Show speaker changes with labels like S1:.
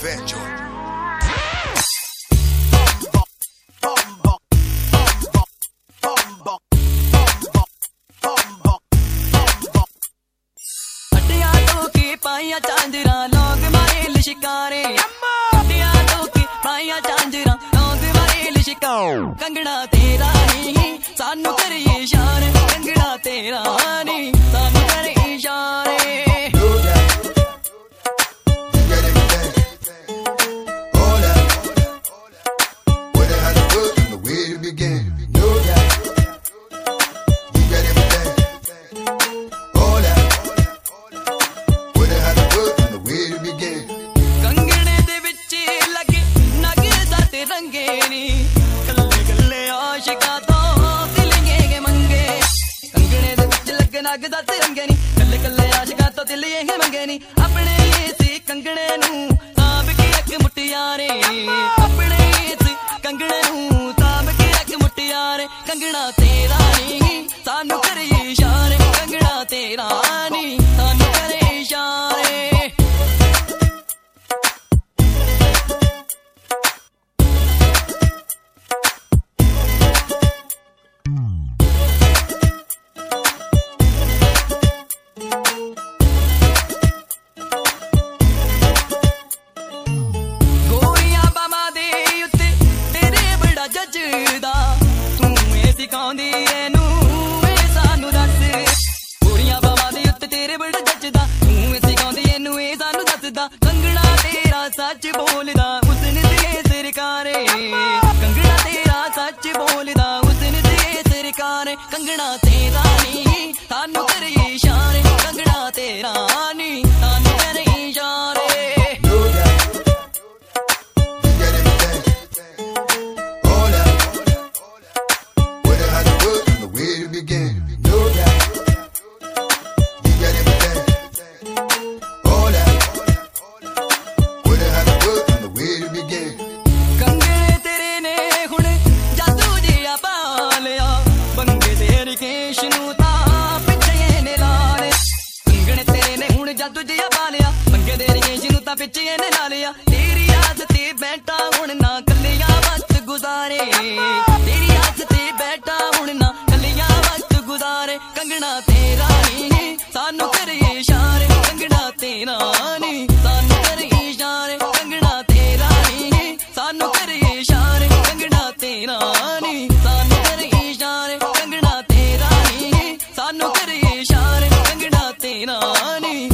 S1: Fat Joe.
S2: पाइया चांजरा लोग मारे शिकारे तो की पाइया चांजरा लोग मारे शिकार कंगना तेरा नहीं सानू करे इशारे कंगना तेरा नहीं सानू करे इशारे लगदा तिरंगे नी कल्ले कल्ले आशिका तो दिल ये मंगे नी अपने सी कंगणे नू ताब के अख मुटियारे अपने सी कंगणे नू ताब के अख मुटियारे कंगना तेरा नी सानू करे इशारे कंगना तेरा नी सानू करे इशारे कंगना तेरा सच बोलदा उसने दिए सरकारे कंगना तेरा सच बोलदा उसने दिए सरकारे कंगना तेरा नी सानू करे इशारे कंगना तेरा नी सानू करे इशारे तुझिया पालिया पंगे दे रही जिनू ता पिछे ने ला लिया तेरी याद ते बैठा हुण ना कलिया वक्त गुजारे तेरी याद ते बैठा हुण ना कलिया वक्त गुजारे कंगना तेरा नी सानू करे इशारे कंगना तेरा नी सानू करे इशारे कंगना तेरा नी सानू करे इशारे कंगना तेरा नी सानू करे इशारे कंगना तेरा नी सानू करे इशारे कंगना तेरा नी